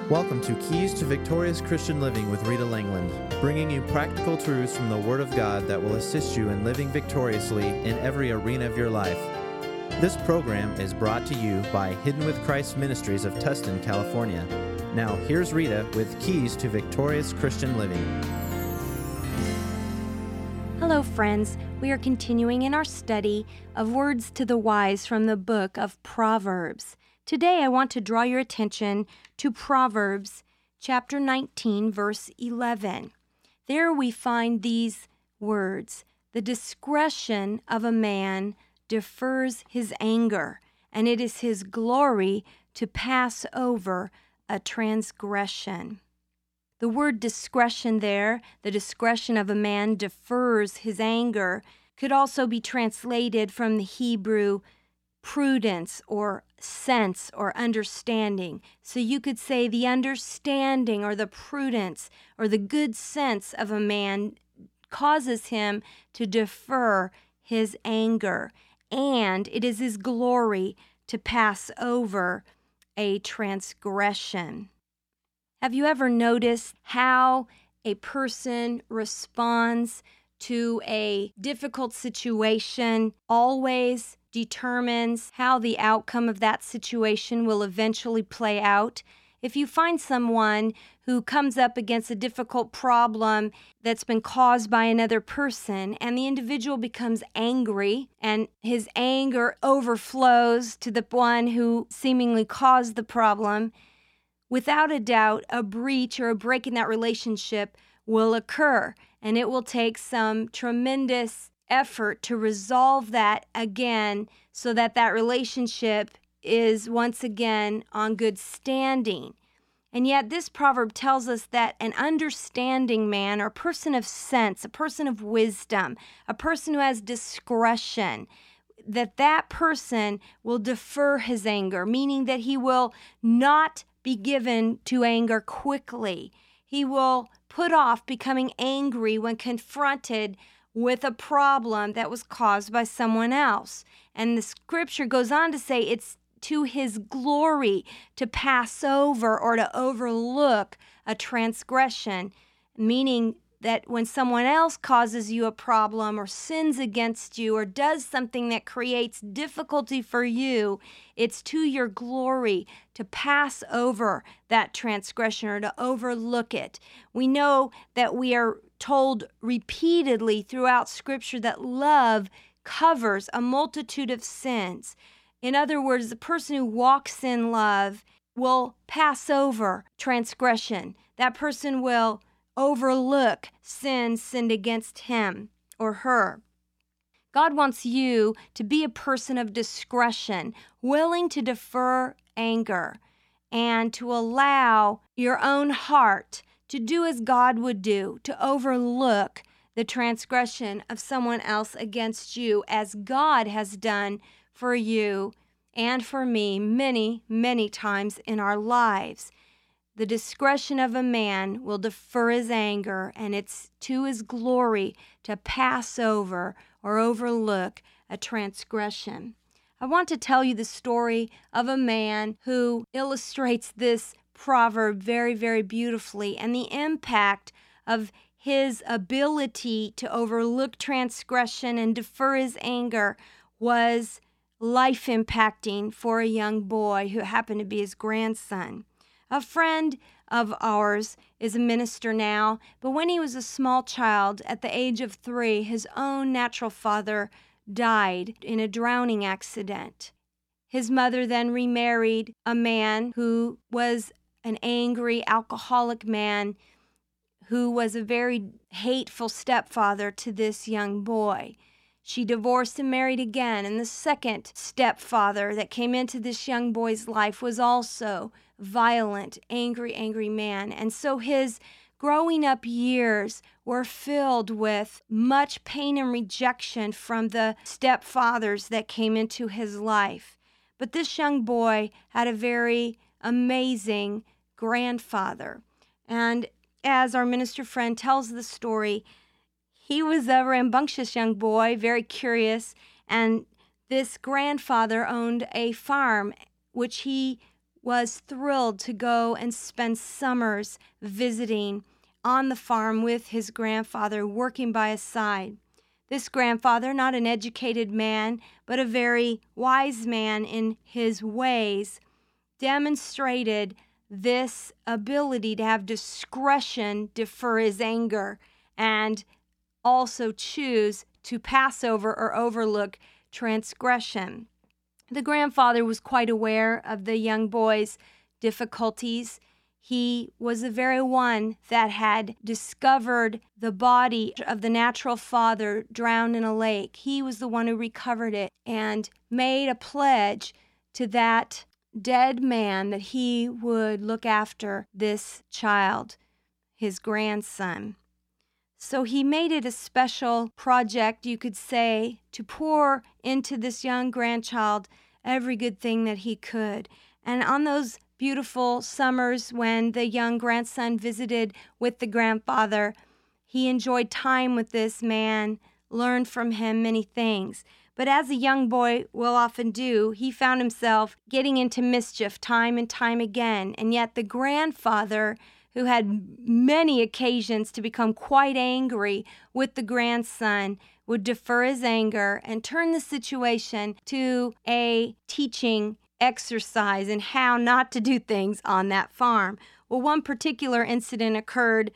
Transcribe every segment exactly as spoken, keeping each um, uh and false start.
Welcome to Keys to Victorious Christian Living with Rita Langland, bringing you practical truths from the Word of God that will assist you in living victoriously in every arena of your life. This program is brought to you by Hidden with Christ Ministries of Tustin, California. Now, here's Rita with Keys to Victorious Christian Living. Hello, friends. We are continuing in our study of words to the wise from the book of Proverbs. Today, I want to draw your attention to Proverbs chapter nineteen, verse eleven. There we find these words: "The discretion of a man defers his anger, and it is his glory to pass over a transgression." The word discretion there, the discretion of a man defers his anger, could also be translated from the Hebrew prudence or sense or understanding. So you could say the understanding or the prudence or the good sense of a man causes him to defer his anger, and it is his glory to pass over a transgression. Have you ever noticed how a person responds to a difficult situation always determines how the outcome of that situation will eventually play out? If you find someone who comes up against a difficult problem that's been caused by another person, and the individual becomes angry, and his anger overflows to the one who seemingly caused the problem, without a doubt, a breach or a break in that relationship will occur, and it will take some tremendous effort to resolve that again so that that relationship is once again on good standing. And yet this proverb tells us that an understanding man or person of sense, a person of wisdom, a person who has discretion, that that person will defer his anger, meaning that he will not be given to anger quickly. He will put off becoming angry when confronted with a problem that was caused by someone else. And the scripture goes on to say it's to his glory to pass over or to overlook a transgression, meaning that when someone else causes you a problem or sins against you or does something that creates difficulty for you, it's to your glory to pass over that transgression or to overlook it. We know that we are told repeatedly throughout Scripture that love covers a multitude of sins. In other words, the person who walks in love will pass over transgression. That person will overlook sins sinned against him or her. God wants you to be a person of discretion, willing to defer anger and to allow your own heart to do as God would do, to overlook the transgression of someone else against you, as God has done for you and for me many, many times in our lives. The discretion of a man will defer his anger, and it's to his glory to pass over or overlook a transgression. I want to tell you the story of a man who illustrates this proverb very, very beautifully, and the impact of his ability to overlook transgression and defer his anger was life-impacting for a young boy who happened to be his grandson. A friend of ours is a minister now, but when he was a small child, at the age of three, his own natural father died in a drowning accident. His mother then remarried a man who was an angry, alcoholic man who was a very hateful stepfather to this young boy. She divorced and married again, and the second stepfather that came into this young boy's life was also violent, angry, angry man. And so his growing up years were filled with much pain and rejection from the stepfathers that came into his life. But this young boy had a very amazing grandfather. And as our minister friend tells the story, he was a rambunctious young boy, very curious, and this grandfather owned a farm which he was thrilled to go and spend summers visiting on the farm with his grandfather, working by his side. This grandfather, not an educated man, but a very wise man in his ways, demonstrated this ability to have discretion, defer his anger, and also choose to pass over or overlook transgression. The grandfather was quite aware of the young boy's difficulties. He was the very one that had discovered the body of the natural father drowned in a lake. He was the one who recovered it and made a pledge to that dead man that he would look after this child, his grandson. So he made it a special project, you could say, to pour into this young grandchild every good thing that he could. And on those beautiful summers when the young grandson visited with the grandfather, he enjoyed time with this man, learned from him many things. But as a young boy will often do, he found himself getting into mischief time and time again. And yet the grandfather, who had many occasions to become quite angry with the grandson, would defer his anger and turn the situation to a teaching exercise in how not to do things on that farm. Well, one particular incident occurred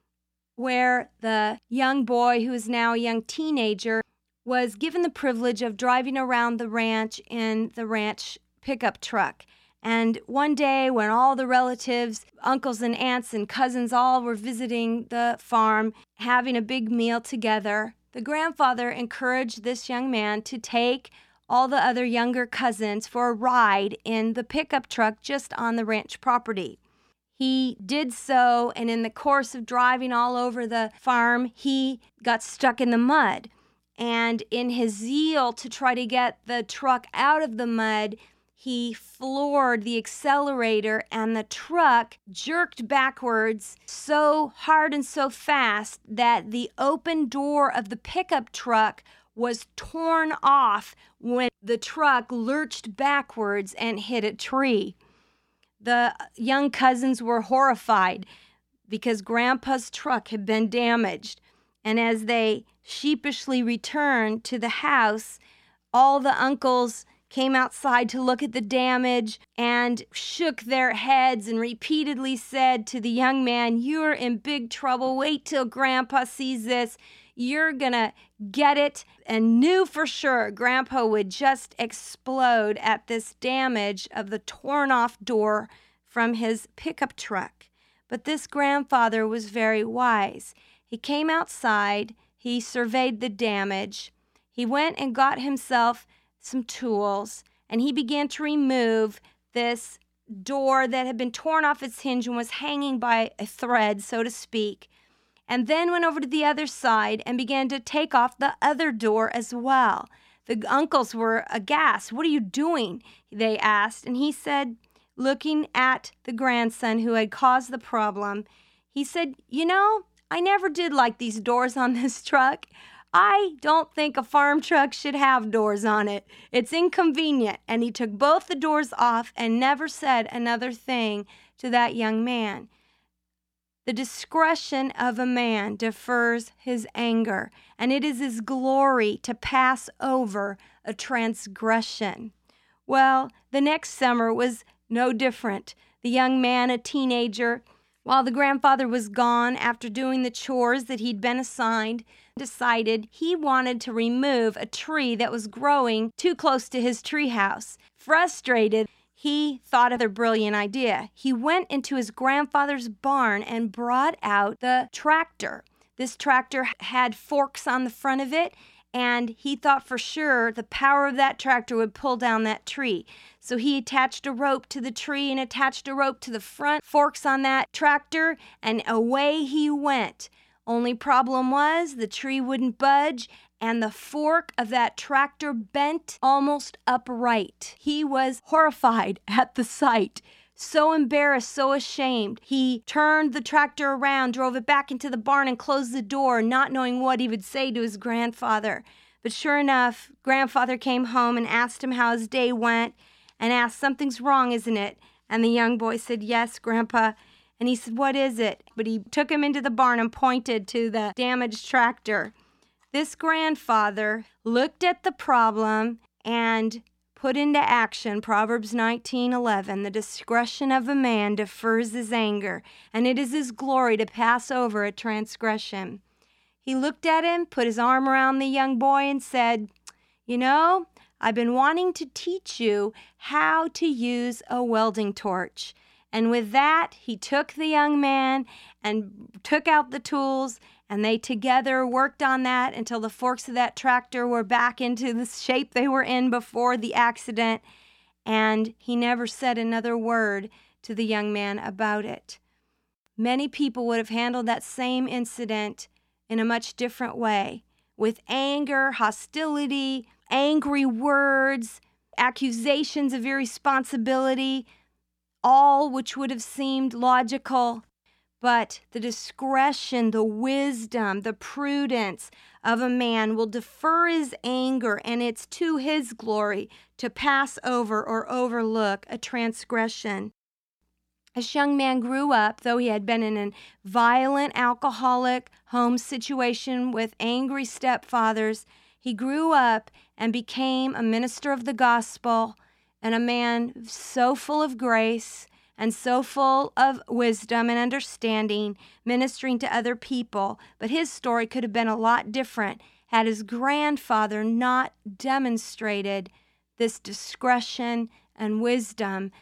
where the young boy, who is now a young teenager, was given the privilege of driving around the ranch in the ranch pickup truck. And one day when all the relatives, uncles and aunts and cousins all were visiting the farm, having a big meal together, the grandfather encouraged this young man to take all the other younger cousins for a ride in the pickup truck just on the ranch property. He did so, and in the course of driving all over the farm, he got stuck in the mud. And in his zeal to try to get the truck out of the mud, he floored the accelerator, and the truck jerked backwards so hard and so fast that the open door of the pickup truck was torn off when the truck lurched backwards and hit a tree. The young cousins were horrified because Grandpa's truck had been damaged. And as they sheepishly returned to the house, all the uncles came outside to look at the damage and shook their heads and repeatedly said to the young man, "You're in big trouble. Wait till Grandpa sees this. You're gonna get it," and knew for sure Grandpa would just explode at this damage of the torn off door from his pickup truck. But this grandfather was very wise. He came outside, he surveyed the damage, he went and got himself some tools, and he began to remove this door that had been torn off its hinge and was hanging by a thread, so to speak, and then went over to the other side and began to take off the other door as well. The uncles were aghast. "What are you doing?" they asked, and he said, looking at the grandson who had caused the problem, he said, "You know, I never did like these doors on this truck. I don't think a farm truck should have doors on it. It's inconvenient." And he took both the doors off and never said another thing to that young man. The discretion of a man defers his anger, and it is his glory to pass over a transgression. Well, the next summer was no different. The young man, a teenager, while the grandfather was gone after doing the chores that he'd been assigned, decided he wanted to remove a tree that was growing too close to his treehouse. Frustrated, he thought of a brilliant idea. He went into his grandfather's barn and brought out the tractor. This tractor had forks on the front of it, and he thought for sure the power of that tractor would pull down that tree. So he attached a rope to the tree and attached a rope to the front forks on that tractor, and away he went. Only problem was the tree wouldn't budge, and the fork of that tractor bent almost upright. He was horrified at the sight. So embarrassed, so ashamed, he turned the tractor around, drove it back into the barn, and closed the door, not knowing what he would say to his grandfather. But sure enough, grandfather came home and asked him how his day went, and asked, "Something's wrong, isn't it?" And the young boy said, "Yes, Grandpa." And he said, "What is it?" But he took him into the barn and pointed to the damaged tractor. This grandfather looked at the problem and put into action Proverbs nineteen eleven. The discretion of a man defers his anger, and it is his glory to pass over a transgression. He looked at him, put his arm around the young boy, and said, "You know, I've been wanting to teach you how to use a welding torch." And with that, he took the young man and took out the tools, and they together worked on that until the forks of that tractor were back into the shape they were in before the accident. And he never said another word to the young man about it. Many people would have handled that same incident in a much different way, with anger, hostility, angry words, accusations of irresponsibility, all which would have seemed logical. But the discretion, the wisdom, the prudence of a man will defer his anger, and it's to his glory to pass over or overlook a transgression. This young man grew up, though he had been in a violent alcoholic home situation with angry stepfathers. He grew up and became a minister of the gospel and a man so full of grace and so full of wisdom and understanding, ministering to other people. But his story could have been a lot different had his grandfather not demonstrated this discretion and wisdom.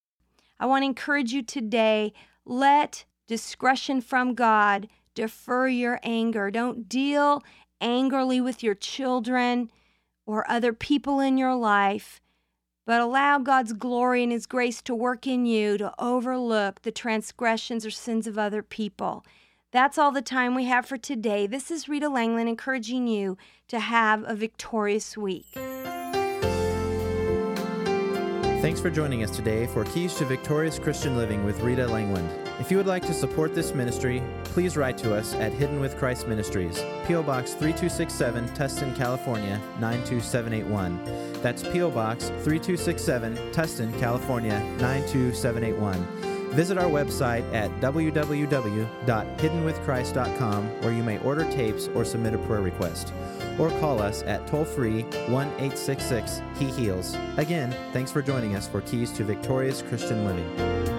I want to encourage you today, let discretion from God defer your anger. Don't deal angrily with your children or other people in your life, but allow God's glory and His grace to work in you to overlook the transgressions or sins of other people. That's all the time we have for today. This is Rita Langland encouraging you to have a victorious week. Thanks for joining us today for Keys to Victorious Christian Living with Rita Langland. If you would like to support this ministry, please write to us at Hidden with Christ Ministries, P O Box three two six seven, Tustin, California, nine two seven eight one. That's P O Box three two six seven, Tustin, California, nine two seven eight one. Visit our website at w w w dot hidden with christ dot com, where you may order tapes or submit a prayer request. Or call us at toll-free one eight six six, He Heals. Again, thanks for joining us for Keys to Victorious Christian Living.